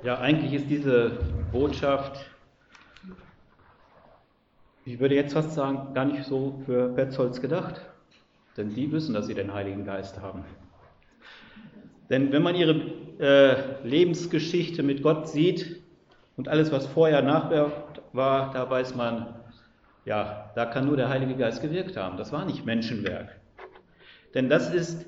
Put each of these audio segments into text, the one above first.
Ja, eigentlich ist diese Botschaft, ich würde jetzt fast sagen, gar nicht so für Petzolds gedacht. Denn die wissen, dass sie den Heiligen Geist haben. Denn wenn man ihre Lebensgeschichte mit Gott sieht und alles, was vorher, nachher war, da weiß man, ja, da kann nur der Heilige Geist gewirkt haben. Das war nicht Menschenwerk. Denn das ist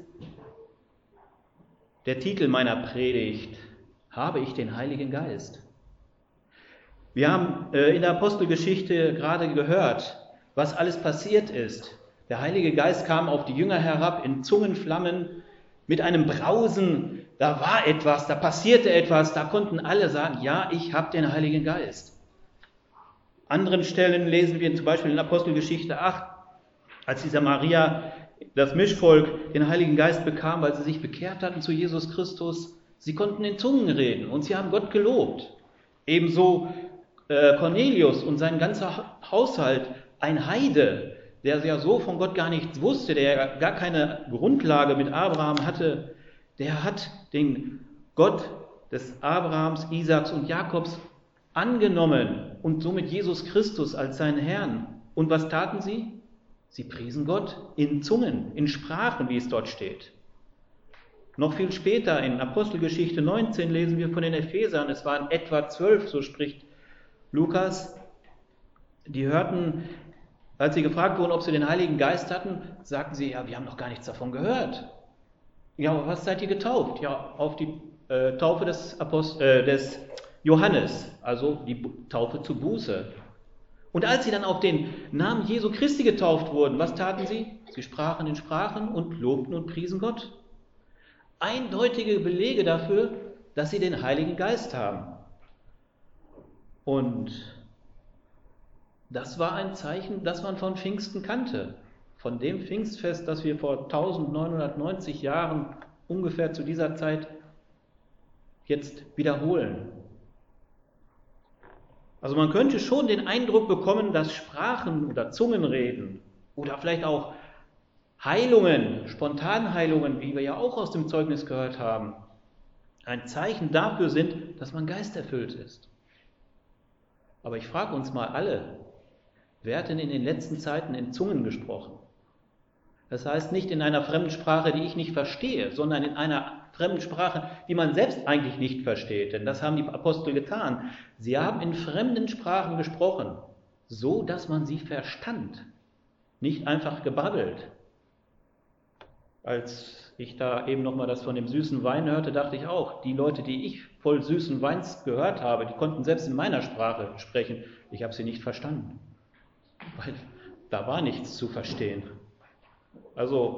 der Titel meiner Predigt: Habe ich den Heiligen Geist? Wir haben in der Apostelgeschichte gerade gehört, was alles passiert ist. Der Heilige Geist kam auf die Jünger herab in Zungenflammen mit einem Brausen. Da war etwas, da passierte etwas, da konnten alle sagen, ja, ich habe den Heiligen Geist. An anderen Stellen lesen wir zum Beispiel in Apostelgeschichte 8, als die Samaria, das Mischvolk, den Heiligen Geist bekam, weil sie sich bekehrt hatten zu Jesus Christus. Sie konnten in Zungen reden und sie haben Gott gelobt. Ebenso Cornelius und sein ganzer Haushalt, ein Heide, der ja so von Gott gar nichts wusste, der gar keine Grundlage mit Abraham hatte, der hat den Gott des Abrahams, Isaaks und Jakobs angenommen und somit Jesus Christus als seinen Herrn. Und was taten sie? Sie priesen Gott in Zungen, in Sprachen, wie es dort steht. Noch viel später in Apostelgeschichte 19 lesen wir von den Ephesern, es waren etwa 12, so spricht Lukas, die hörten, als sie gefragt wurden, ob sie den Heiligen Geist hatten, sagten sie, ja, wir haben noch gar nichts davon gehört. Ja, aber was seid ihr getauft? Ja, auf die Taufe des Johannes, also die Taufe zur Buße. Und als sie dann auf den Namen Jesu Christi getauft wurden, was taten sie? Sie sprachen in Sprachen und lobten und priesen Gott. Eindeutige Belege dafür, dass sie den Heiligen Geist haben. Und das war ein Zeichen, das man von Pfingsten kannte. Von dem Pfingstfest, das wir vor 1990 Jahren ungefähr zu dieser Zeit jetzt wiederholen. Also man könnte schon den Eindruck bekommen, dass Sprachen oder Zungenreden oder vielleicht auch Heilungen, Spontanheilungen, wie wir ja auch aus dem Zeugnis gehört haben, ein Zeichen dafür sind, dass man geisterfüllt ist. Aber ich frage uns mal alle, wer hat denn in den letzten Zeiten in Zungen gesprochen? Das heißt nicht in einer fremden Sprache, die ich nicht verstehe, sondern in einer fremden Sprache, die man selbst eigentlich nicht versteht. Denn das haben die Apostel getan. Sie haben in fremden Sprachen gesprochen, so dass man sie verstand, nicht einfach gebabbelt. Als ich da eben nochmal das von dem süßen Wein hörte, dachte ich auch, die Leute, die ich voll süßen Weins gehört habe, die konnten selbst in meiner Sprache sprechen. Ich habe sie nicht verstanden, weil da war nichts zu verstehen. Also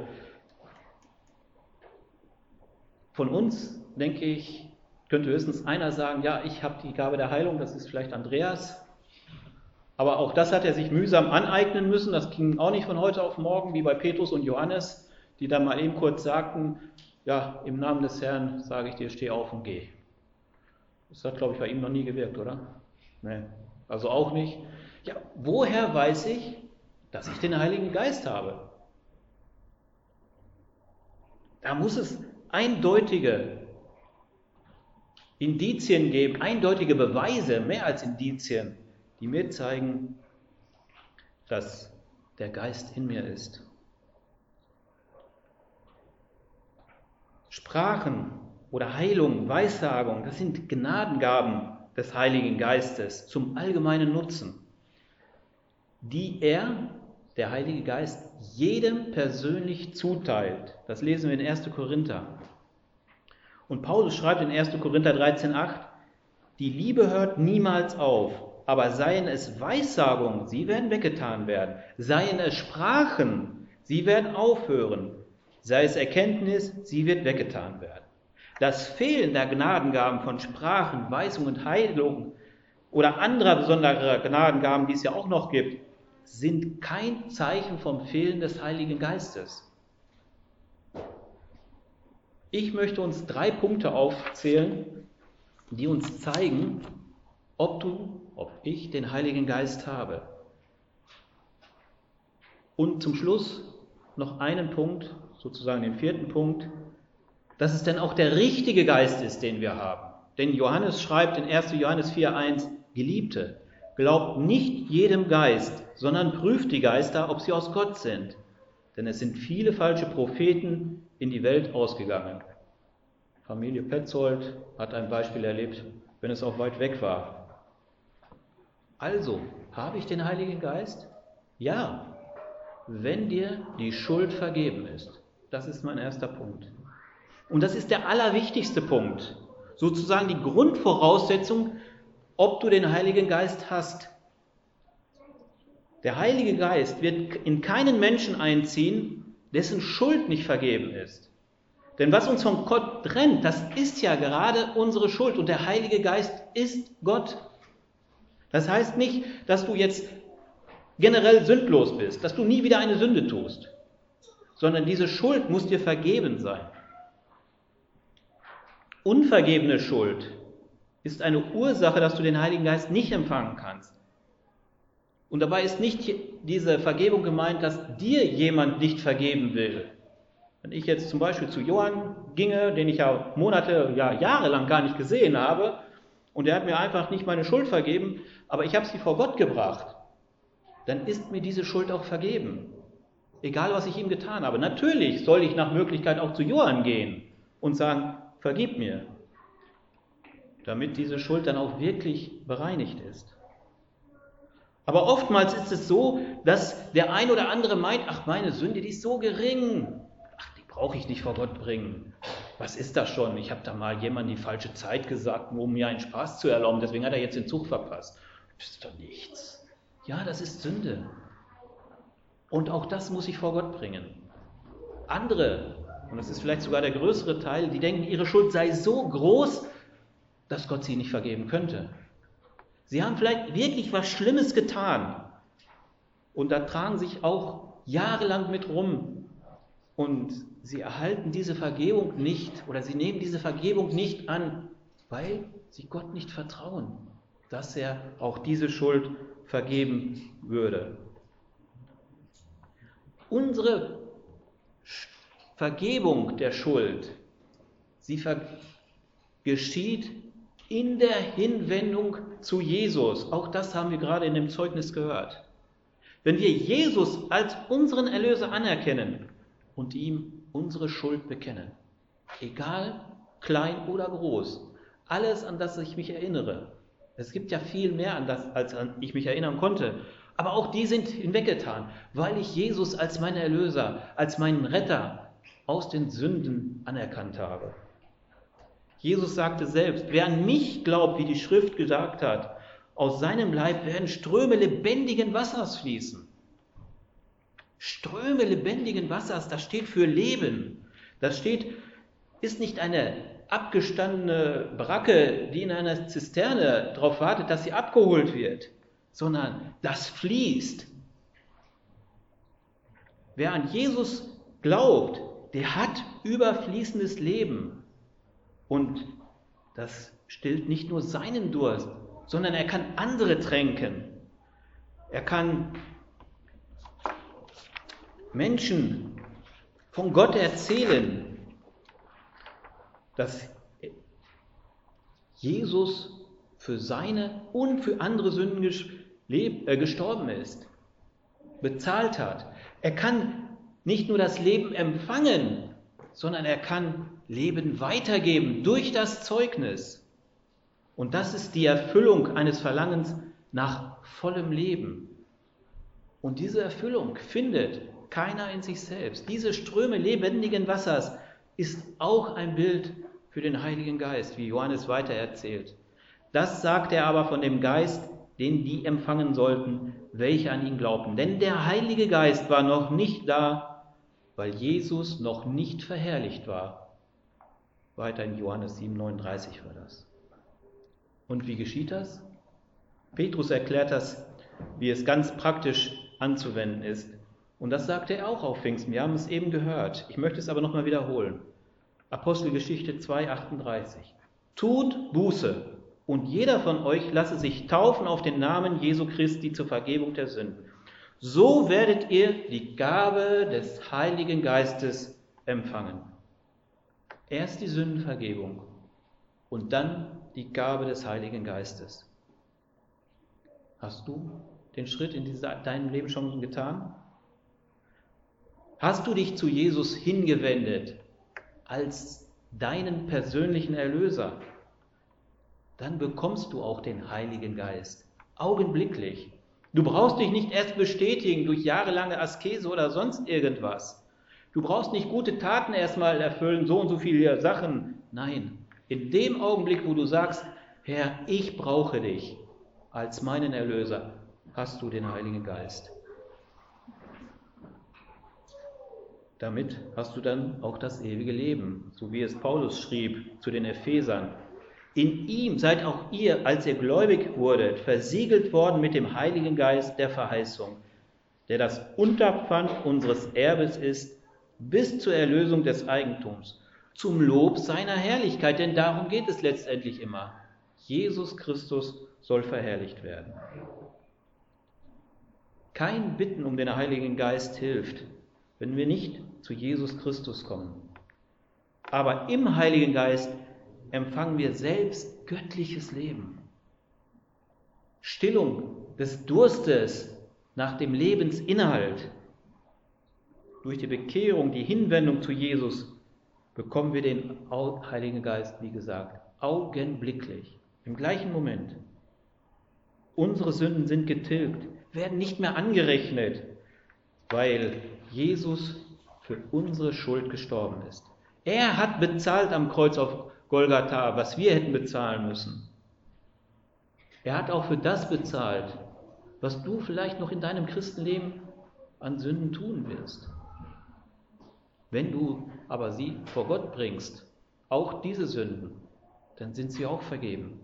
von uns, denke ich, könnte höchstens einer sagen, ja, ich habe die Gabe der Heilung, das ist vielleicht Andreas. Aber auch das hat er sich mühsam aneignen müssen. Das ging auch nicht von heute auf morgen, wie bei Petrus und Johannes, die dann mal eben kurz sagten, ja, im Namen des Herrn sage ich dir, steh auf und geh. Das hat, glaube ich, bei ihm noch nie gewirkt, oder? Nee, also auch nicht. Ja, woher weiß ich, dass ich den Heiligen Geist habe? Da muss es eindeutige Indizien geben, eindeutige Beweise, mehr als Indizien, die mir zeigen, dass der Geist in mir ist. Sprachen oder Heilung, Weissagung, das sind Gnadengaben des Heiligen Geistes zum allgemeinen Nutzen, die der Heilige Geist, jedem persönlich zuteilt. Das lesen wir in 1. Korinther. Und Paulus schreibt in 1. Korinther 13,8, die Liebe hört niemals auf, aber seien es Weissagungen, sie werden weggetan werden. Seien es Sprachen, sie werden aufhören. Sei es Erkenntnis, sie wird weggetan werden. Das Fehlen der Gnadengaben von Sprachen, Weisung und Heilung oder anderer besonderer Gnadengaben, die es ja auch noch gibt, sind kein Zeichen vom Fehlen des Heiligen Geistes. Ich möchte uns 3 Punkte aufzählen, die uns zeigen, ob ich den Heiligen Geist habe. Und zum Schluss noch einen Punkt, sozusagen den 4. Punkt, dass es denn auch der richtige Geist ist, den wir haben. Denn Johannes schreibt in 1. Johannes 4,1, Geliebte, glaubt nicht jedem Geist, sondern prüft die Geister, ob sie aus Gott sind. Denn es sind viele falsche Propheten in die Welt ausgegangen. Familie Petzold hat ein Beispiel erlebt, wenn es auch weit weg war. Also, habe ich den Heiligen Geist? Ja, wenn dir die Schuld vergeben ist. Das ist mein erster Punkt. Und das ist der allerwichtigste Punkt. Sozusagen die Grundvoraussetzung, ob du den Heiligen Geist hast. Der Heilige Geist wird in keinen Menschen einziehen, dessen Schuld nicht vergeben ist. Denn was uns von Gott trennt, das ist ja gerade unsere Schuld. Und der Heilige Geist ist Gott. Das heißt nicht, dass du jetzt generell sündlos bist, dass du nie wieder eine Sünde tust, sondern diese Schuld muss dir vergeben sein. Unvergebene Schuld ist eine Ursache, dass du den Heiligen Geist nicht empfangen kannst. Und dabei ist nicht diese Vergebung gemeint, dass dir jemand nicht vergeben will. Wenn ich jetzt zum Beispiel zu Johann ginge, den ich ja Monate, ja jahrelang gar nicht gesehen habe, und er hat mir einfach nicht meine Schuld vergeben, aber ich habe sie vor Gott gebracht, dann ist mir diese Schuld auch vergeben. Egal, was ich ihm getan habe. Natürlich soll ich nach Möglichkeit auch zu Johann gehen und sagen, vergib mir, damit diese Schuld dann auch wirklich bereinigt ist. Aber oftmals ist es so, dass der ein oder andere meint, ach, meine Sünde, die ist so gering, ach, die brauche ich nicht vor Gott bringen. Was ist das schon? Ich habe da mal jemandem die falsche Zeit gesagt, nur um mir einen Spaß zu erlauben, deswegen hat er jetzt den Zug verpasst. Das ist doch nichts. Ja, das ist Sünde. Und auch das muss ich vor Gott bringen. Andere, und das ist vielleicht sogar der größere Teil, die denken, ihre Schuld sei so groß, dass Gott sie nicht vergeben könnte. Sie haben vielleicht wirklich was Schlimmes getan und da tragen sich auch jahrelang mit rum und sie erhalten diese Vergebung nicht oder sie nehmen diese Vergebung nicht an, weil sie Gott nicht vertrauen, dass er auch diese Schuld vergeben würde. Unsere Vergebung der Schuld, sie geschieht in der Hinwendung zu Jesus. Auch das haben wir gerade in dem Zeugnis gehört. Wenn wir Jesus als unseren Erlöser anerkennen und ihm unsere Schuld bekennen, egal klein oder groß, alles, an das ich mich erinnere. Es gibt ja viel mehr an das, als an ich mich erinnern konnte. Aber auch die sind hinweggetan, weil ich Jesus als meinen Erlöser, als meinen Retter aus den Sünden anerkannt habe. Jesus sagte selbst, wer an mich glaubt, wie die Schrift gesagt hat, aus seinem Leib werden Ströme lebendigen Wassers fließen. Ströme lebendigen Wassers, das steht für Leben. Das ist nicht eine abgestandene Bracke, die in einer Zisterne darauf wartet, dass sie abgeholt wird, sondern das fließt. Wer an Jesus glaubt, der hat überfließendes Leben. Und das stillt nicht nur seinen Durst, sondern er kann andere tränken. Er kann Menschen von Gott erzählen, dass Jesus für seine und für andere Sünden gestorben ist, bezahlt hat. Er kann nicht nur das Leben empfangen, sondern er kann Leben weitergeben durch das Zeugnis. Und das ist die Erfüllung eines Verlangens nach vollem Leben. Und diese Erfüllung findet keiner in sich selbst. Diese Ströme lebendigen Wassers ist auch ein Bild für den Heiligen Geist, wie Johannes weiter erzählt. Das sagt er aber von dem Geist, den die empfangen sollten, welche an ihn glaubten. Denn der Heilige Geist war noch nicht da, weil Jesus noch nicht verherrlicht war. Weiter in Johannes 7,39 war das. Und wie geschieht das? Petrus erklärt das, wie es ganz praktisch anzuwenden ist. Und das sagte er auch auf Pfingsten. Wir haben es eben gehört. Ich möchte es aber nochmal wiederholen. Apostelgeschichte 2,38. Tut Buße und jeder von euch lasse sich taufen auf den Namen Jesu Christi zur Vergebung der Sünden. So werdet ihr die Gabe des Heiligen Geistes empfangen. Erst die Sündenvergebung und dann die Gabe des Heiligen Geistes. Hast du den Schritt in deinem Leben schon getan? Hast du dich zu Jesus hingewendet als deinen persönlichen Erlöser? Dann bekommst du auch den Heiligen Geist, augenblicklich. Du brauchst dich nicht erst bestätigen durch jahrelange Askese oder sonst irgendwas. Du brauchst nicht gute Taten erstmal erfüllen, so und so viele Sachen. Nein, in dem Augenblick, wo du sagst, Herr, ich brauche dich als meinen Erlöser, hast du den Heiligen Geist. Damit hast du dann auch das ewige Leben, so wie es Paulus schrieb zu den Ephesern. In ihm seid auch ihr, als ihr gläubig wurdet, versiegelt worden mit dem Heiligen Geist der Verheißung, der das Unterpfand unseres Erbes ist, bis zur Erlösung des Eigentums, zum Lob seiner Herrlichkeit, denn darum geht es letztendlich immer. Jesus Christus soll verherrlicht werden. Kein Bitten um den Heiligen Geist hilft, wenn wir nicht zu Jesus Christus kommen. Aber im Heiligen Geist empfangen wir selbst göttliches Leben. Stillung des Durstes nach dem Lebensinhalt. Durch die Bekehrung, die Hinwendung zu Jesus, bekommen wir den Heiligen Geist, wie gesagt, augenblicklich, im gleichen Moment. Unsere Sünden sind getilgt, werden nicht mehr angerechnet, weil Jesus für unsere Schuld gestorben ist. Er hat bezahlt am Kreuz auf Golgatha, was wir hätten bezahlen müssen. Er hat auch für das bezahlt, was du vielleicht noch in deinem Christenleben an Sünden tun wirst. Wenn du aber sie vor Gott bringst, auch diese Sünden, dann sind sie auch vergeben.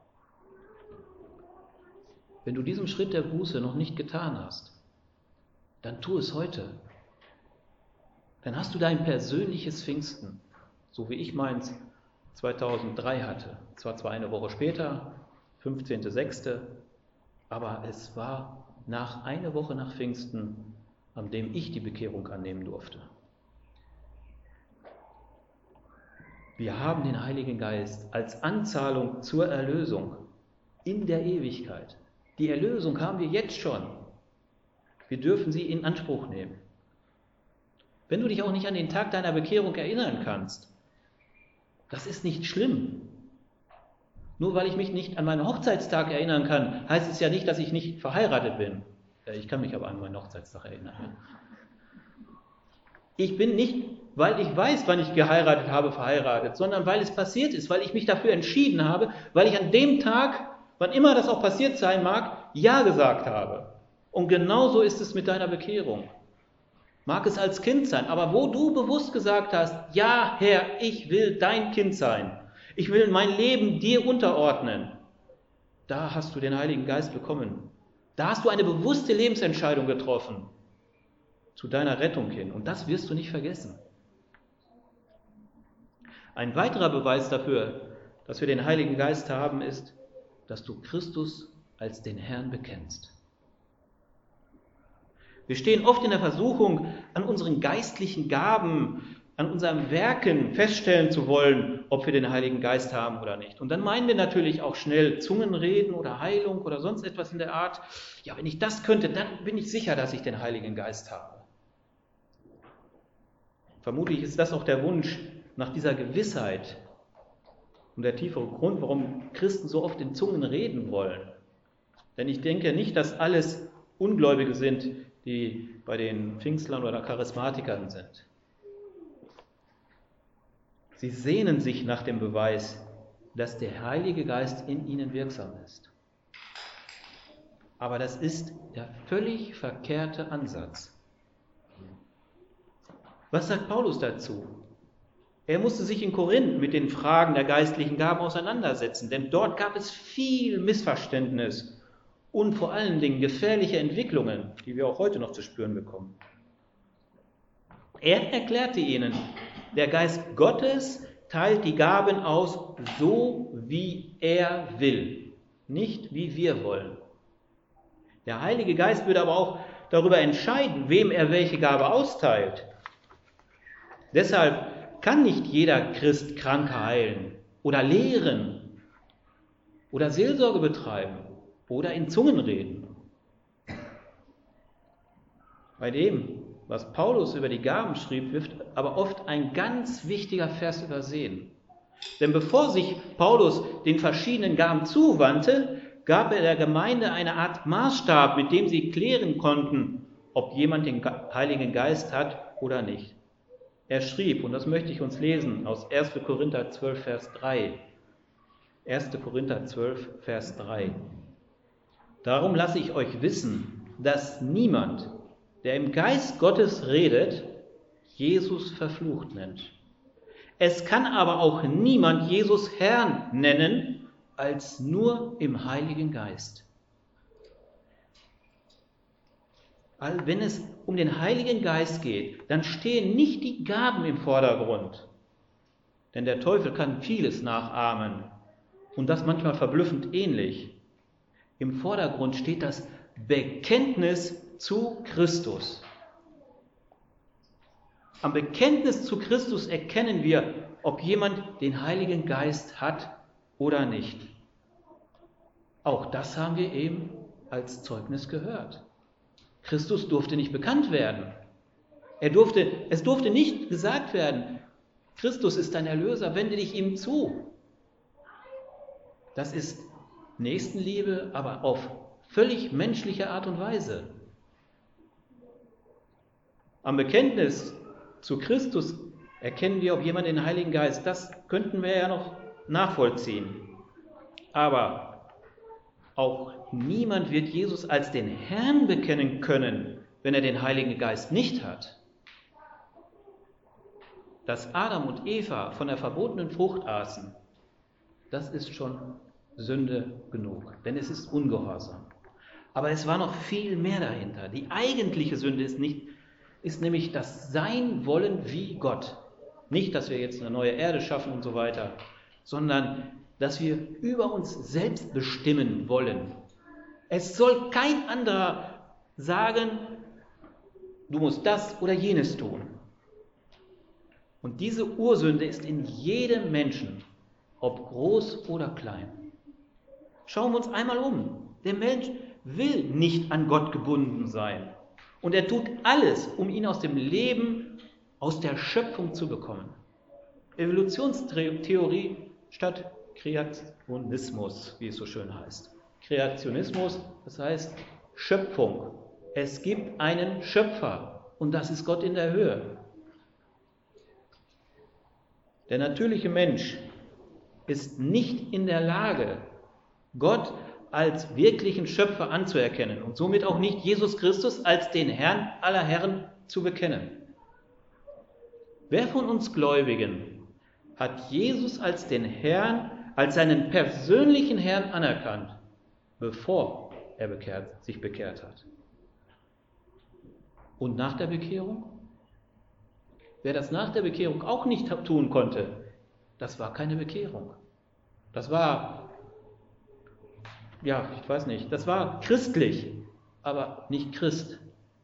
Wenn du diesen Schritt der Buße noch nicht getan hast, dann tu es heute. Dann hast du dein persönliches Pfingsten, so wie ich meins 2003 hatte. Es war zwar eine Woche später, 15.06., aber es war eine Woche nach Pfingsten, an dem ich die Bekehrung annehmen durfte. Wir haben den Heiligen Geist als Anzahlung zur Erlösung in der Ewigkeit. Die Erlösung haben wir jetzt schon. Wir dürfen sie in Anspruch nehmen. Wenn du dich auch nicht an den Tag deiner Bekehrung erinnern kannst, das ist nicht schlimm. Nur weil ich mich nicht an meinen Hochzeitstag erinnern kann, heißt es ja nicht, dass ich nicht verheiratet bin. Ich kann mich aber an meinen Hochzeitstag erinnern. Ich bin nicht, weil ich weiß, wann ich geheiratet habe, verheiratet, sondern weil es passiert ist, weil ich mich dafür entschieden habe, weil ich an dem Tag, wann immer das auch passiert sein mag, Ja gesagt habe. Und genauso ist es mit deiner Bekehrung. Mag es als Kind sein, aber wo du bewusst gesagt hast, ja Herr, ich will dein Kind sein, ich will mein Leben dir unterordnen, da hast du den Heiligen Geist bekommen. Da hast du eine bewusste Lebensentscheidung getroffen zu deiner Rettung hin und das wirst du nicht vergessen. Ein weiterer Beweis dafür, dass wir den Heiligen Geist haben, ist, dass du Christus als den Herrn bekennst. Wir stehen oft in der Versuchung, an unseren geistlichen Gaben, an unserem Werken feststellen zu wollen, ob wir den Heiligen Geist haben oder nicht. Und dann meinen wir natürlich auch schnell Zungenreden oder Heilung oder sonst etwas in der Art. Ja, wenn ich das könnte, dann bin ich sicher, dass ich den Heiligen Geist habe. Vermutlich ist das auch der Wunsch nach dieser Gewissheit und der tiefere Grund, warum Christen so oft in Zungen reden wollen. Denn ich denke nicht, dass alles Ungläubige sind, die bei den Pfingstlern oder Charismatikern sind. Sie sehnen sich nach dem Beweis, dass der Heilige Geist in ihnen wirksam ist. Aber das ist der völlig verkehrte Ansatz. Was sagt Paulus dazu? Er musste sich in Korinth mit den Fragen der geistlichen Gaben auseinandersetzen, denn dort gab es viel Missverständnis und vor allen Dingen gefährliche Entwicklungen, die wir auch heute noch zu spüren bekommen. Er erklärte ihnen, der Geist Gottes teilt die Gaben aus, so wie er will, nicht wie wir wollen. Der Heilige Geist würde aber auch darüber entscheiden, wem er welche Gabe austeilt. Deshalb kann nicht jeder Christ Kranke heilen, oder lehren oder Seelsorge betreiben oder in Zungen reden. Bei dem, was Paulus über die Gaben schrieb, wird aber oft ein ganz wichtiger Vers übersehen. Denn bevor sich Paulus den verschiedenen Gaben zuwandte, gab er der Gemeinde eine Art Maßstab, mit dem sie klären konnten, ob jemand den Heiligen Geist hat oder nicht. Er schrieb, und das möchte ich uns lesen, aus 1. Korinther 12, Vers 3. 1. Korinther 12, Vers 3. Darum lasse ich euch wissen, dass niemand, der im Geist Gottes redet, Jesus verflucht nennt. Es kann aber auch niemand Jesus Herrn nennen, als nur im Heiligen Geist. Wenn es um den Heiligen Geist geht, dann stehen nicht die Gaben im Vordergrund. Denn der Teufel kann vieles nachahmen und das manchmal verblüffend ähnlich. Im Vordergrund steht das Bekenntnis zu Christus. Am Bekenntnis zu Christus erkennen wir, ob jemand den Heiligen Geist hat oder nicht. Auch das haben wir eben als Zeugnis gehört. Christus durfte nicht bekannt werden. Es durfte nicht gesagt werden, Christus ist dein Erlöser, wende dich ihm zu. Das ist Nächstenliebe, aber auf völlig menschliche Art und Weise. Am Bekenntnis zu Christus erkennen wir, ob jemand den Heiligen Geist, das könnten wir ja noch nachvollziehen. Aber auch niemand wird Jesus als den Herrn bekennen können, wenn er den Heiligen Geist nicht hat. Dass Adam und Eva von der verbotenen Frucht aßen, das ist schon Sünde genug, denn es ist Ungehorsam. Aber es war noch viel mehr dahinter. Die eigentliche Sünde ist nämlich das Sein wollen wie Gott. Nicht, dass wir jetzt eine neue Erde schaffen und so weiter, sondern dass wir über uns selbst bestimmen wollen. Es soll kein anderer sagen, du musst das oder jenes tun. Und diese Ursünde ist in jedem Menschen, ob groß oder klein. Schauen wir uns einmal um. Der Mensch will nicht an Gott gebunden sein. Und er tut alles, um ihn aus dem Leben, aus der Schöpfung zu bekommen. Evolutionstheorie statt Kreationismus, wie es so schön heißt. Kreationismus, das heißt Schöpfung. Es gibt einen Schöpfer und das ist Gott in der Höhe. Der natürliche Mensch ist nicht in der Lage, Gott als wirklichen Schöpfer anzuerkennen und somit auch nicht Jesus Christus als den Herrn aller Herren zu bekennen. Wer von uns Gläubigen hat Jesus als den Herrn, als seinen persönlichen Herrn anerkannt, bevor er sich bekehrt hat? Und nach der Bekehrung? Wer das nach der Bekehrung auch nicht tun konnte, das war keine Bekehrung. Das war das war christlich, aber nicht Christ.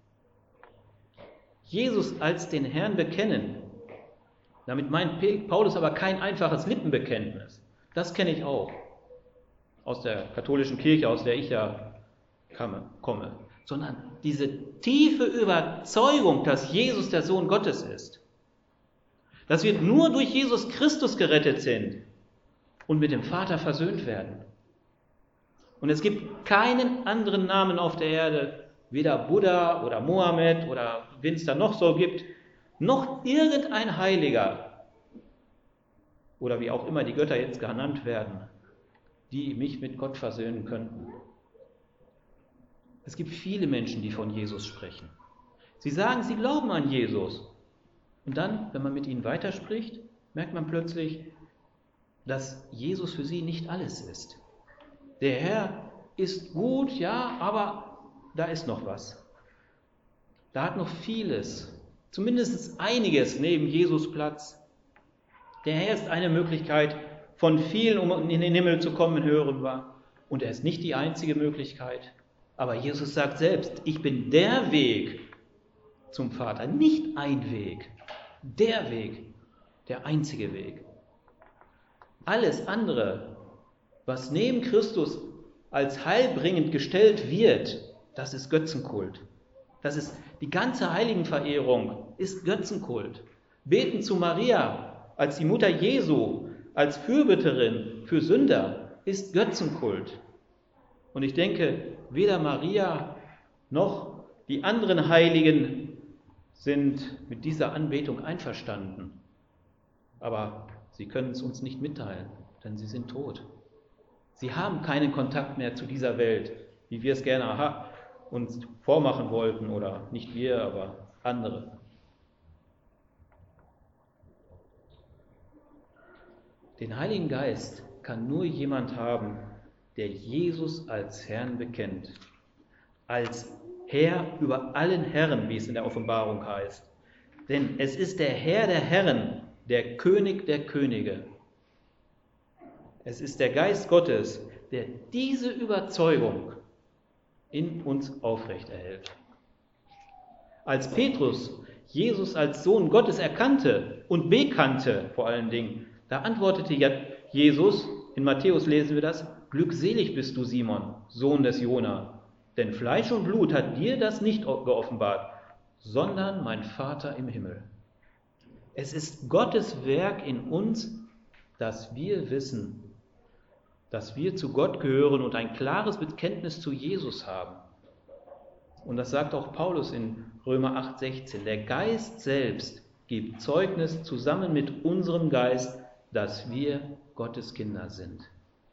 Jesus als den Herrn bekennen, damit meint Paulus aber kein einfaches Lippenbekenntnis. Das kenne ich auch aus der katholischen Kirche, aus der ich ja komme, sondern diese tiefe Überzeugung, dass Jesus der Sohn Gottes ist, dass wir nur durch Jesus Christus gerettet sind und mit dem Vater versöhnt werden. Und es gibt keinen anderen Namen auf der Erde, weder Buddha oder Mohammed oder wen es da noch so gibt, noch irgendein Heiliger oder wie auch immer die Götter jetzt genannt werden, die mich mit Gott versöhnen könnten. Es gibt viele Menschen, die von Jesus sprechen. Sie sagen, sie glauben an Jesus. Und dann, wenn man mit ihnen weiterspricht, merkt man plötzlich, dass Jesus für sie nicht alles ist. Der Herr ist gut, ja, aber da ist noch was. Da hat noch vieles, zumindest einiges neben Jesus Platz. Der Herr ist eine Möglichkeit von vielen, um in den Himmel zu kommen, hören wir. Und er ist nicht die einzige Möglichkeit. Aber Jesus sagt selbst, ich bin der Weg zum Vater. Nicht ein Weg, der Weg, der einzige Weg. Alles andere, was neben Christus als heilbringend gestellt wird, das ist Götzenkult. Das ist die ganze Heiligenverehrung, ist Götzenkult. Beten zu Maria als die Mutter Jesu, als Fürbitterin für Sünder, ist Götzenkult. Und ich denke, weder Maria noch die anderen Heiligen sind mit dieser Anbetung einverstanden. Aber sie können es uns nicht mitteilen, denn sie sind tot. Sie haben keinen Kontakt mehr zu dieser Welt, wie wir es gerne uns vormachen wollten, oder nicht wir, aber andere. Den Heiligen Geist kann nur jemand haben, der Jesus als Herrn bekennt, als Herr über allen Herren, wie es in der Offenbarung heißt. Denn es ist der Herr der Herren, der König der Könige. Es ist der Geist Gottes, der diese Überzeugung in uns aufrechterhält. Als Petrus Jesus als Sohn Gottes erkannte und bekannte vor allen Dingen, da antwortete Jesus, in Matthäus lesen wir das, glückselig bist du, Simon, Sohn des Jona, denn Fleisch und Blut hat dir das nicht geoffenbart, sondern mein Vater im Himmel. Es ist Gottes Werk in uns, dass wir wissen, dass wir zu Gott gehören und ein klares Bekenntnis zu Jesus haben. Und das sagt auch Paulus in Römer 8,16. Der Geist selbst gibt Zeugnis zusammen mit unserem Geist, dass wir Gottes Kinder sind.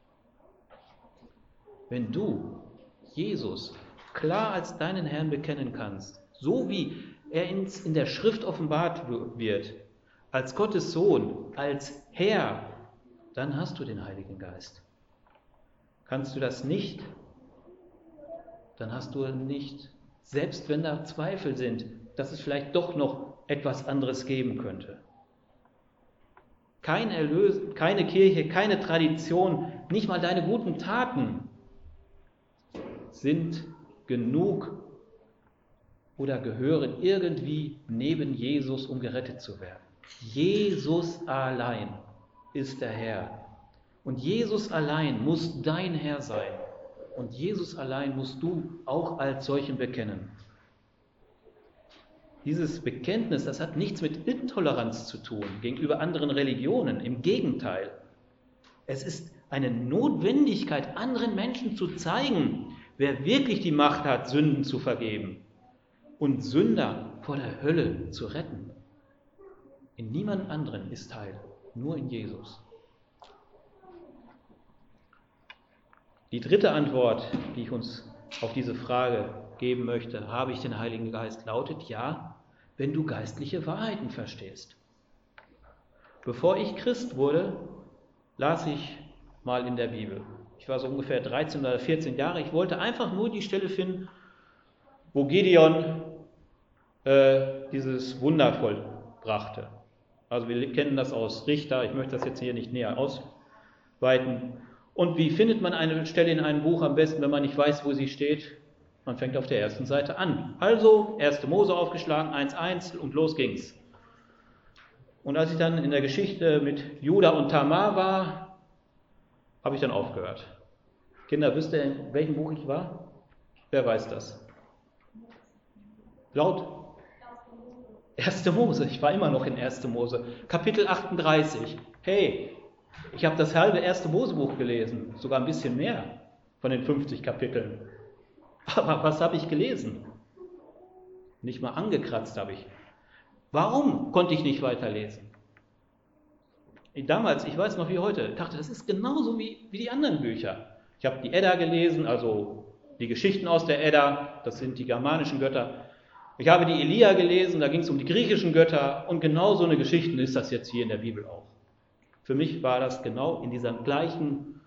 Wenn du Jesus klar als deinen Herrn bekennen kannst, so wie er in der Schrift offenbart wird, als Gottes Sohn, als Herr, dann hast du den Heiligen Geist. Kannst du das nicht, dann hast du nicht, selbst wenn da Zweifel sind, dass es vielleicht doch noch etwas anderes geben könnte. Kein Erlös, keine Kirche, keine Tradition, nicht mal deine guten Taten sind genug oder gehören irgendwie neben Jesus, um gerettet zu werden. Jesus allein ist der Herr. Und Jesus allein muss dein Herr sein. Und Jesus allein musst du auch als solchen bekennen. Dieses Bekenntnis, das hat nichts mit Intoleranz zu tun gegenüber anderen Religionen. Im Gegenteil. Es ist eine Notwendigkeit, anderen Menschen zu zeigen, wer wirklich die Macht hat, Sünden zu vergeben und Sünder vor der Hölle zu retten. In niemand anderen ist Heil, nur in Jesus. Die dritte Antwort, die ich uns auf diese Frage geben möchte, habe ich den Heiligen Geist, lautet ja, wenn du geistliche Wahrheiten verstehst. Bevor ich Christ wurde, las ich mal in der Bibel. Ich war so ungefähr 13 oder 14 Jahre. Ich wollte einfach nur die Stelle finden, wo Gideon dieses Wunder vollbrachte. Also wir kennen das aus Richter. Ich möchte das jetzt hier nicht näher ausweiten. Und wie findet man eine Stelle in einem Buch am besten, wenn man nicht weiß, wo sie steht? Man fängt auf der ersten Seite an. Also 1. Mose aufgeschlagen, 1,1 und los ging's. Und als ich dann in der Geschichte mit Judah und Tamar war, habe ich dann aufgehört. Kinder, wisst ihr, in welchem Buch ich war? Wer weiß das? Laut? 1. Mose. Ich war immer noch in 1. Mose. Kapitel 38. Hey, ich habe das halbe 1. Mose-Buch gelesen, sogar ein bisschen mehr von den 50 Kapiteln. Aber was habe ich gelesen? Nicht mal angekratzt habe ich. Warum konnte ich nicht weiterlesen? Damals, ich weiß noch wie heute, dachte, das ist genauso wie die anderen Bücher. Ich habe die Edda gelesen, also die Geschichten aus der Edda, das sind die germanischen Götter. Ich habe die Elia gelesen, da ging es um die griechischen Götter und genau so eine Geschichte ist das jetzt hier in der Bibel auch. Für mich war das genau in diesem gleichen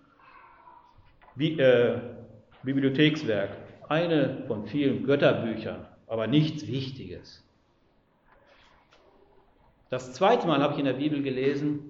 Bibliothekswerk, eine von vielen Götterbüchern, aber nichts Wichtiges. Das zweite Mal habe ich in der Bibel gelesen,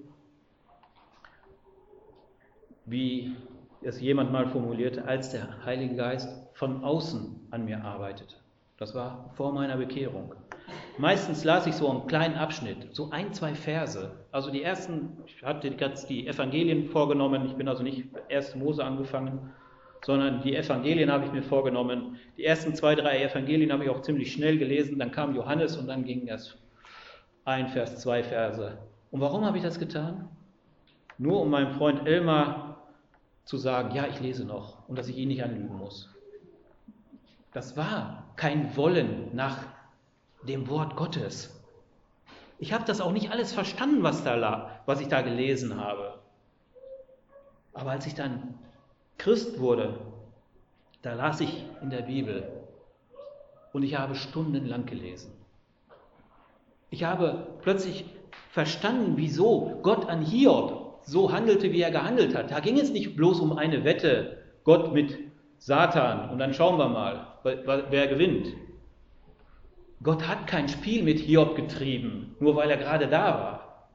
wie es jemand mal formulierte, als der Heilige Geist von außen an mir arbeitete. Das war vor meiner Bekehrung. Meistens las ich so einen kleinen Abschnitt, so 1, 2 Verse. Also die ersten, ich hatte jetzt die Evangelien vorgenommen, ich bin also nicht 1. Mose angefangen, sondern die Evangelien habe ich mir vorgenommen. Die ersten 2, 3 Evangelien habe ich auch ziemlich schnell gelesen, dann kam Johannes und dann ging das 1 Vers, 2 Verse. Und warum habe ich das getan? Nur um meinem Freund Elmar zu sagen, ja, ich lese noch und dass ich ihn nicht anlügen muss. Das war kein Wollen nach dem Wort Gottes. Ich habe das auch nicht alles verstanden, was ich da gelesen habe. Aber als ich dann Christ wurde, da las ich in der Bibel und ich habe stundenlang gelesen. Ich habe plötzlich verstanden, wieso Gott an Hiob so handelte, wie er gehandelt hat. Da ging es nicht bloß um eine Wette, Gott mit Satan, und dann schauen wir mal, wer gewinnt. Gott hat kein Spiel mit Hiob getrieben, nur weil er gerade da war.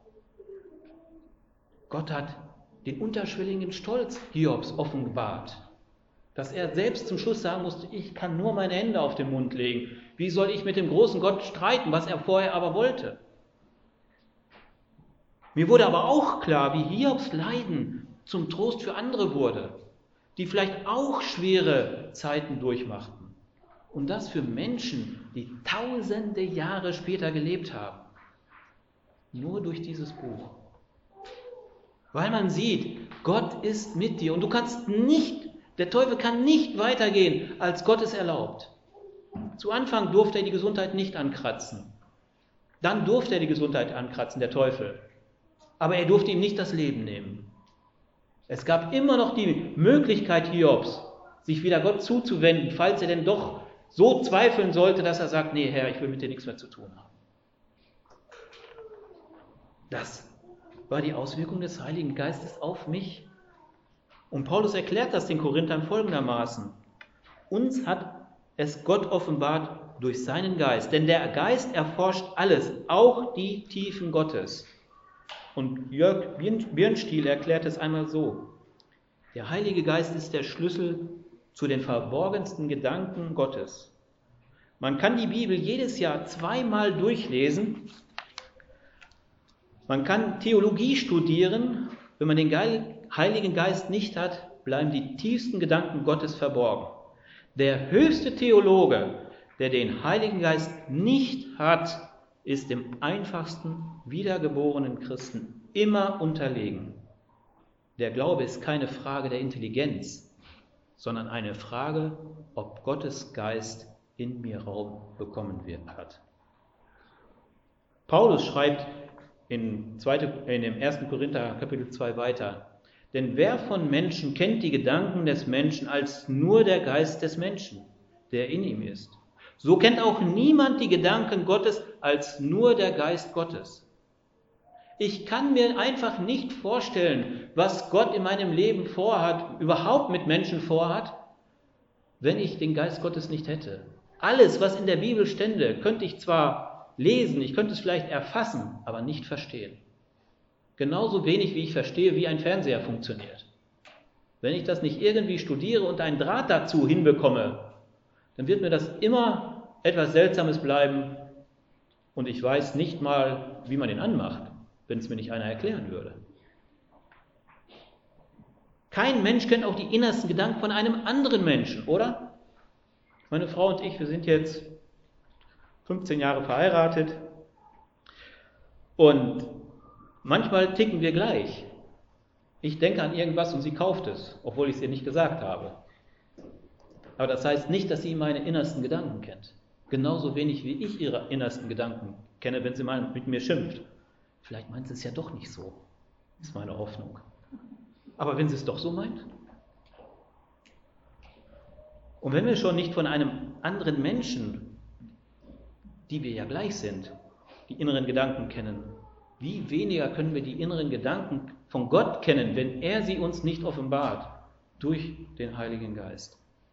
Gott hat den unterschwelligen Stolz Hiobs offenbart, dass er selbst zum Schluss sagen musste, ich kann nur meine Hände auf den Mund legen. Wie soll ich mit dem großen Gott streiten, was er vorher aber wollte? Mir wurde aber auch klar, wie Hiobs Leiden zum Trost für andere wurde, die vielleicht auch schwere Zeiten durchmachten. Und das für Menschen, die tausende Jahre später gelebt haben. Nur durch dieses Buch. Weil man sieht, Gott ist mit dir und du kannst nicht, der Teufel kann nicht weitergehen, als Gott es erlaubt. Zu Anfang durfte er die Gesundheit nicht ankratzen. Dann durfte er die Gesundheit ankratzen, der Teufel. Aber er durfte ihm nicht das Leben nehmen. Es gab immer noch die Möglichkeit Hiobs, sich wieder Gott zuzuwenden, falls er denn doch so zweifeln sollte, dass er sagt, nee Herr, ich will mit dir nichts mehr zu tun haben. Das war die Auswirkung des Heiligen Geistes auf mich. Und Paulus erklärt das den Korinthern folgendermaßen. Uns hat es Gott offenbart durch seinen Geist, denn der Geist erforscht alles, auch die Tiefen Gottes. Und Jörg Birnstiel erklärt es einmal so. Der Heilige Geist ist der Schlüssel zu den verborgensten Gedanken Gottes. Man kann die Bibel jedes Jahr 2-mal durchlesen. Man kann Theologie studieren. Wenn man den Heiligen Geist nicht hat, bleiben die tiefsten Gedanken Gottes verborgen. Der höchste Theologe, der den Heiligen Geist nicht hat, ist dem einfachsten, wiedergeborenen Christen immer unterlegen. Der Glaube ist keine Frage der Intelligenz, sondern eine Frage, ob Gottes Geist in mir Raum bekommen hat. Paulus schreibt in dem 1. Korinther Kapitel 2 weiter, denn wer von Menschen kennt die Gedanken des Menschen als nur der Geist des Menschen, der in ihm ist? So kennt auch niemand die Gedanken Gottes als nur der Geist Gottes. Ich kann mir einfach nicht vorstellen, was Gott in meinem Leben vorhat, überhaupt mit Menschen vorhat, wenn ich den Geist Gottes nicht hätte. Alles, was in der Bibel stände, könnte ich zwar lesen, ich könnte es vielleicht erfassen, aber nicht verstehen. Genauso wenig, wie ich verstehe, wie ein Fernseher funktioniert. Wenn ich das nicht irgendwie studiere und einen Draht dazu hinbekomme, dann wird mir das immer etwas Seltsames bleiben und ich weiß nicht mal, wie man den anmacht, wenn es mir nicht einer erklären würde. Kein Mensch kennt auch die innersten Gedanken von einem anderen Menschen, oder? Meine Frau und ich, wir sind jetzt 15 Jahre verheiratet und manchmal ticken wir gleich. Ich denke an irgendwas und sie kauft es, obwohl ich es ihr nicht gesagt habe. Aber das heißt nicht, dass sie meine innersten Gedanken kennt. Genauso wenig wie ich ihre innersten Gedanken kenne, wenn sie mal mit mir schimpft. Vielleicht meint sie es ja doch nicht so, ist meine Hoffnung. Aber wenn sie es doch so meint? Und wenn wir schon nicht von einem anderen Menschen, die wir ja gleich sind, die inneren Gedanken kennen, wie weniger können wir die inneren Gedanken von Gott kennen, wenn er sie uns nicht offenbart durch den Heiligen Geist?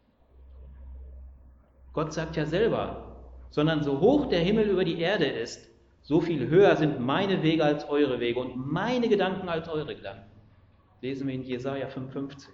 Gott sagt ja selber, sondern so hoch der Himmel über die Erde ist, so viel höher sind meine Wege als eure Wege und meine Gedanken als eure Gedanken. Lesen wir in Jesaja 55.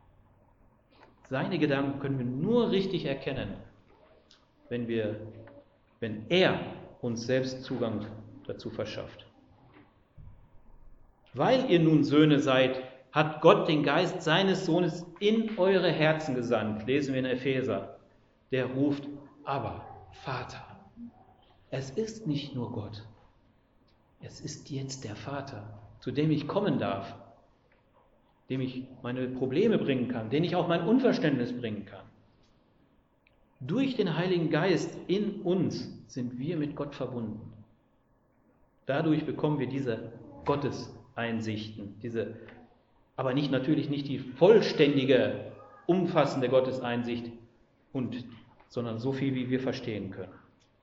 Seine Gedanken können wir nur richtig erkennen, wenn wir wenn er uns selbst Zugang dazu verschafft. Weil ihr nun Söhne seid, hat Gott den Geist seines Sohnes in eure Herzen gesandt, lesen wir in Epheser. Der ruft, aber Vater. Es ist nicht nur Gott, es ist jetzt der Vater, zu dem ich kommen darf, dem ich meine Probleme bringen kann, den ich auch mein Unverständnis bringen kann. Durch den Heiligen Geist in uns sind wir mit Gott verbunden. Dadurch bekommen wir diese Gotteseinsichten, aber natürlich nicht die vollständige, umfassende Gotteseinsicht, sondern so viel, wie wir verstehen können.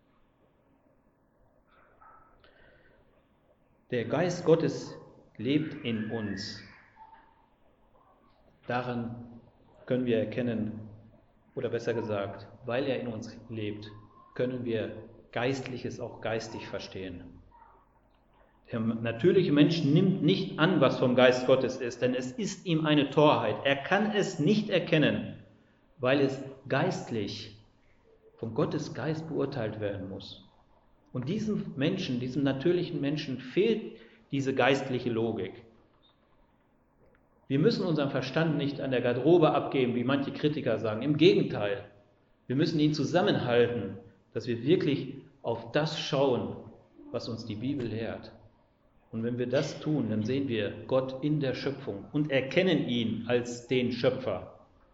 Der Geist Gottes lebt in uns. Daran können wir erkennen, oder besser gesagt, weil er in uns lebt, können wir Geistliches auch geistig verstehen. Der natürliche Mensch nimmt nicht an, was vom Geist Gottes ist, denn es ist ihm eine Torheit. Er kann es nicht erkennen, weil es geistlich von Gottes Geist beurteilt werden muss. Und diesem natürlichen Menschen fehlt diese geistliche Logik. Wir müssen unseren Verstand nicht an der Garderobe abgeben, wie manche Kritiker sagen. Im Gegenteil, wir müssen ihn zusammenhalten, dass wir wirklich auf das schauen, was uns die Bibel lehrt. Und wenn wir das tun, dann sehen wir Gott in der Schöpfung und erkennen ihn als den Schöpfer.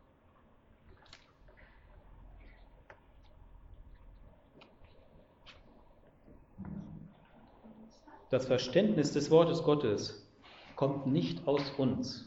Das Verständnis des Wortes Gottes kommt nicht aus uns.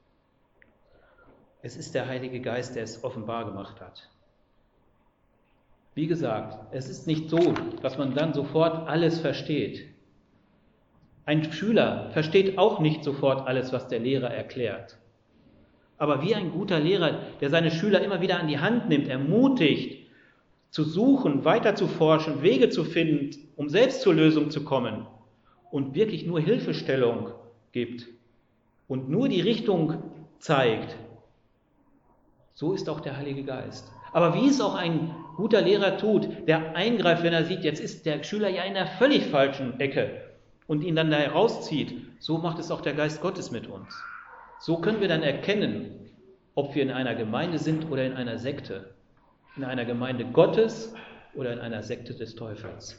Es ist der Heilige Geist, der es offenbar gemacht hat. Wie gesagt, es ist nicht so, dass man dann sofort alles versteht. Ein Schüler versteht auch nicht sofort alles, was der Lehrer erklärt. Aber wie ein guter Lehrer, der seine Schüler immer wieder an die Hand nimmt, ermutigt, zu suchen, weiter zu forschen, Wege zu finden, um selbst zur Lösung zu kommen und wirklich nur Hilfestellung gibt und nur die Richtung zeigt, so ist auch der Heilige Geist. Aber wie es auch ein guter Lehrer tut, der eingreift, wenn er sieht, jetzt ist der Schüler ja in der völlig falschen Ecke und ihn dann da herauszieht, so macht es auch der Geist Gottes mit uns. So können wir dann erkennen, ob wir in einer Gemeinde sind oder in einer Sekte, in einer Gemeinde Gottes oder in einer Sekte des Teufels.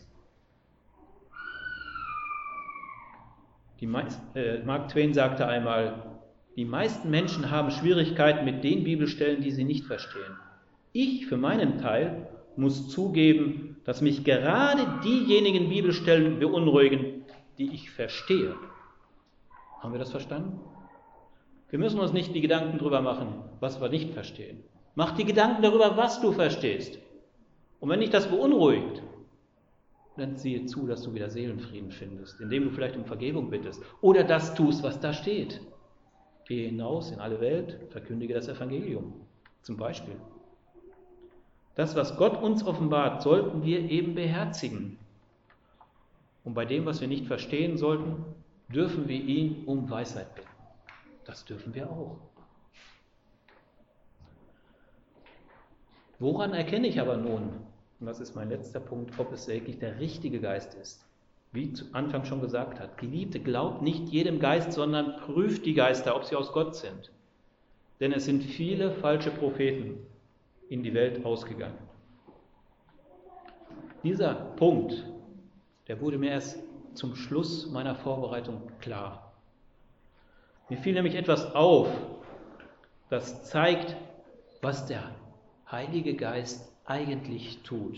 Mark Twain sagte einmal, die meisten Menschen haben Schwierigkeiten mit den Bibelstellen, die sie nicht verstehen. Ich für meinen Teil muss zugeben, dass mich gerade diejenigen Bibelstellen beunruhigen, die ich verstehe. Haben wir das verstanden? Wir müssen uns nicht die Gedanken darüber machen, was wir nicht verstehen. Mach die Gedanken darüber, was du verstehst. Und wenn dich das beunruhigt, dann siehe zu, dass du wieder Seelenfrieden findest, indem du vielleicht um Vergebung bittest oder das tust, was da steht. Gehe hinaus in alle Welt, verkündige das Evangelium, zum Beispiel. Das, was Gott uns offenbart, sollten wir eben beherzigen. Und bei dem, was wir nicht verstehen sollten, dürfen wir ihn um Weisheit bitten. Das dürfen wir auch. Woran erkenne ich aber nun, und das ist mein letzter Punkt, ob es wirklich der richtige Geist ist? Wie zu Anfang schon gesagt hat, Geliebte, glaubt nicht jedem Geist, sondern prüft die Geister, ob sie aus Gott sind. Denn es sind viele falsche Propheten in die Welt ausgegangen. Dieser Punkt, der wurde mir erst zum Schluss meiner Vorbereitung klar. Mir fiel nämlich etwas auf, das zeigt, was der Heilige Geist eigentlich tut.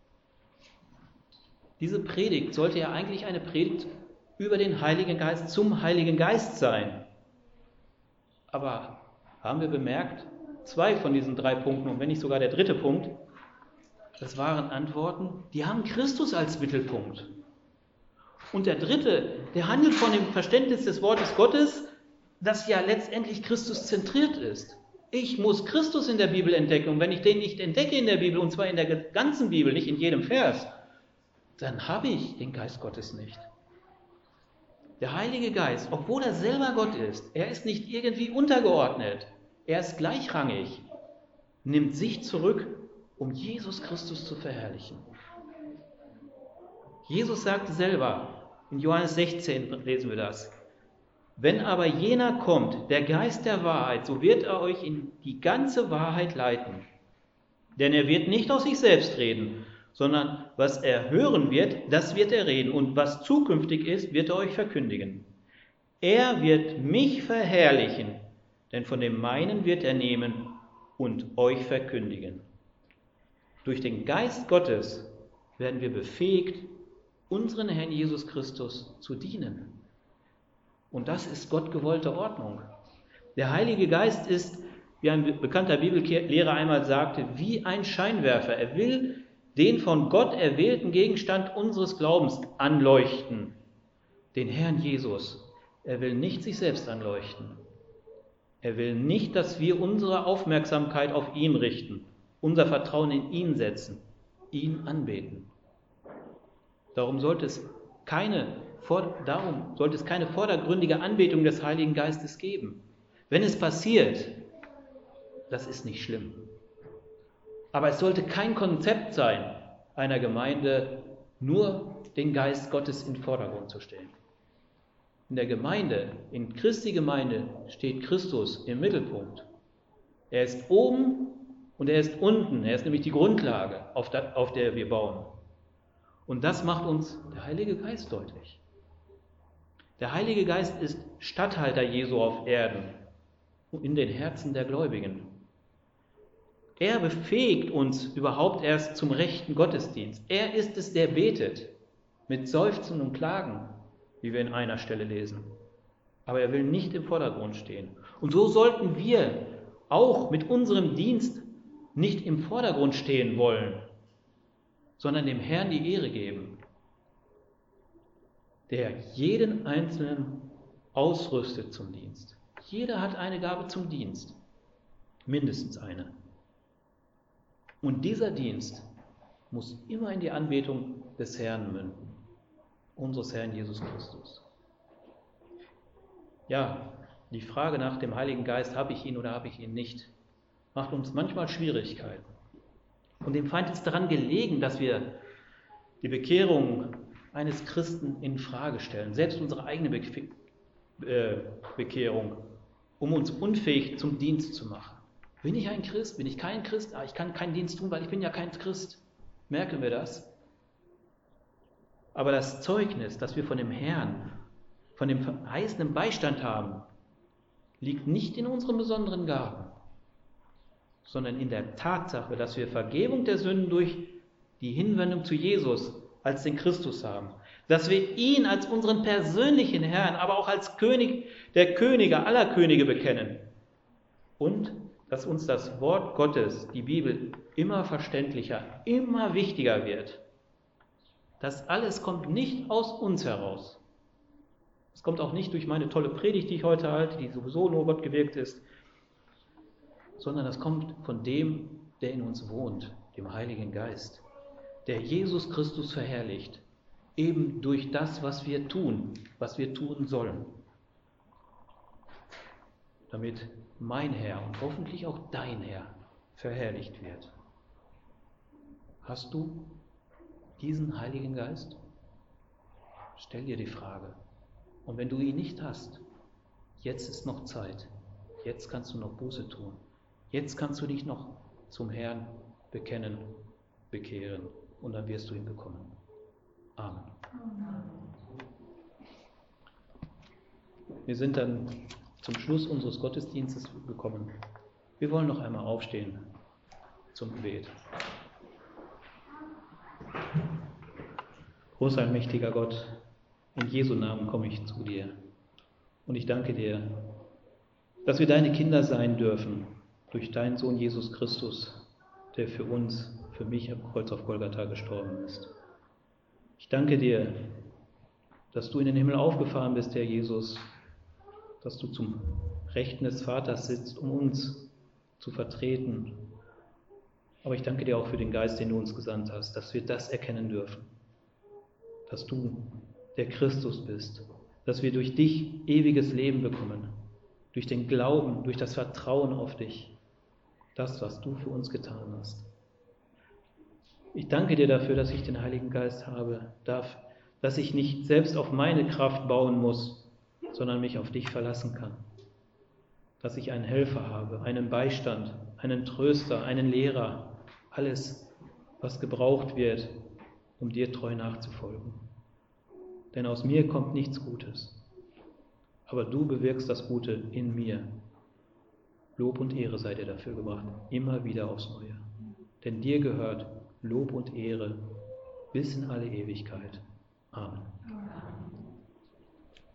Diese Predigt sollte ja eigentlich eine Predigt über den Heiligen Geist zum Heiligen Geist sein. Aber haben wir bemerkt, 2 von diesen 3 Punkten, und wenn nicht sogar der 3. Punkt, das waren Antworten, die haben Christus als Mittelpunkt. Und der 3., der handelt von dem Verständnis des Wortes Gottes, das ja letztendlich Christus zentriert ist. Ich muss Christus in der Bibel entdecken, und wenn ich den nicht entdecke in der Bibel, und zwar in der ganzen Bibel, nicht in jedem Vers, dann habe ich den Geist Gottes nicht. Der Heilige Geist, obwohl er selber Gott ist, er ist nicht irgendwie untergeordnet, er ist gleichrangig, nimmt sich zurück, um Jesus Christus zu verherrlichen. Jesus sagte selber, in Johannes 16 lesen wir das: Wenn aber jener kommt, der Geist der Wahrheit, so wird er euch in die ganze Wahrheit leiten. Denn er wird nicht aus sich selbst reden, sondern was er hören wird, das wird er reden. Und was zukünftig ist, wird er euch verkündigen. Er wird mich verherrlichen, denn von dem meinen wird er nehmen und euch verkündigen. Durch den Geist Gottes werden wir befähigt, unseren Herrn Jesus Christus zu dienen. Und das ist Gott gewollte Ordnung. Der Heilige Geist ist, wie ein bekannter Bibellehrer einmal sagte, wie ein Scheinwerfer. Er will den von Gott erwählten Gegenstand unseres Glaubens anleuchten, den Herrn Jesus. Er will nicht sich selbst anleuchten. Er will nicht, dass wir unsere Aufmerksamkeit auf ihn richten, unser Vertrauen in ihn setzen, ihn anbeten. Darum sollte es keine vordergründige Anbetung des Heiligen Geistes geben. Wenn es passiert, das ist nicht schlimm. Aber es sollte kein Konzept sein, einer Gemeinde nur den Geist Gottes in den Vordergrund zu stellen. In der Gemeinde, in Christi Gemeinde, steht Christus im Mittelpunkt. Er ist oben und er ist unten. Er ist nämlich die Grundlage, auf der wir bauen. Und das macht uns der Heilige Geist deutlich. Der Heilige Geist ist Statthalter Jesu auf Erden und in den Herzen der Gläubigen. Er befähigt uns überhaupt erst zum rechten Gottesdienst. Er ist es, der betet, mit Seufzen und Klagen, wie wir in einer Stelle lesen. Aber er will nicht im Vordergrund stehen. Und so sollten wir auch mit unserem Dienst nicht im Vordergrund stehen wollen, sondern dem Herrn die Ehre geben, der jeden Einzelnen ausrüstet zum Dienst. Jeder hat eine Gabe zum Dienst, mindestens eine. Und dieser Dienst muss immer in die Anbetung des Herrn münden, unseres Herrn Jesus Christus. Ja, die Frage nach dem Heiligen Geist, habe ich ihn oder habe ich ihn nicht, macht uns manchmal Schwierigkeiten. Und dem Feind ist daran gelegen, dass wir die Bekehrung eines Christen in Frage stellen, selbst unsere eigene Bekehrung, um uns unfähig zum Dienst zu machen. Bin ich ein Christ? Bin ich kein Christ? Ich kann keinen Dienst tun, weil ich bin ja kein Christ. Merken wir das? Aber das Zeugnis, das wir von dem Herrn, von dem verheißenen Beistand haben, liegt nicht in unseren besonderen Gaben, sondern in der Tatsache, dass wir Vergebung der Sünden durch die Hinwendung zu Jesus als den Christus haben. Dass wir ihn als unseren persönlichen Herrn, aber auch als König der Könige, aller Könige bekennen. Und dass uns das Wort Gottes, die Bibel, immer verständlicher, immer wichtiger wird. Das alles kommt nicht aus uns heraus. Es kommt auch nicht durch meine tolle Predigt, die ich heute halte, die sowieso nur Gott gewirkt ist, sondern das kommt von dem, der in uns wohnt, dem Heiligen Geist, der Jesus Christus verherrlicht, eben durch das, was wir tun sollen, damit mein Herr und hoffentlich auch dein Herr verherrlicht wird. Hast du diesen Heiligen Geist? Stell dir die Frage. Und wenn du ihn nicht hast, jetzt ist noch Zeit. Jetzt kannst du noch Buße tun. Jetzt kannst du dich noch zum Herrn bekennen, bekehren und dann wirst du ihn bekommen. Amen. Wir sind dann zum Schluss unseres Gottesdienstes gekommen. Wir wollen noch einmal aufstehen zum Gebet. Großer, allmächtiger Gott, in Jesu Namen komme ich zu dir. Und ich danke dir, dass wir deine Kinder sein dürfen, durch deinen Sohn Jesus Christus, der für uns, für mich am Kreuz auf Golgatha gestorben ist. Ich danke dir, dass du in den Himmel aufgefahren bist, Herr Jesus, dass du zum Rechten des Vaters sitzt, um uns zu vertreten. Aber ich danke dir auch für den Geist, den du uns gesandt hast, dass wir das erkennen dürfen, dass du der Christus bist, dass wir durch dich ewiges Leben bekommen, durch den Glauben, durch das Vertrauen auf dich, das, was du für uns getan hast. Ich danke dir dafür, dass ich den Heiligen Geist habe, dass ich nicht selbst auf meine Kraft bauen muss, sondern mich auf dich verlassen kann. Dass ich einen Helfer habe, einen Beistand, einen Tröster, einen Lehrer, alles, was gebraucht wird, um dir treu nachzufolgen. Denn aus mir kommt nichts Gutes, aber du bewirkst das Gute in mir. Lob und Ehre sei dir dafür gebracht, immer wieder aufs Neue. Denn dir gehört Lob und Ehre bis in alle Ewigkeit. Amen.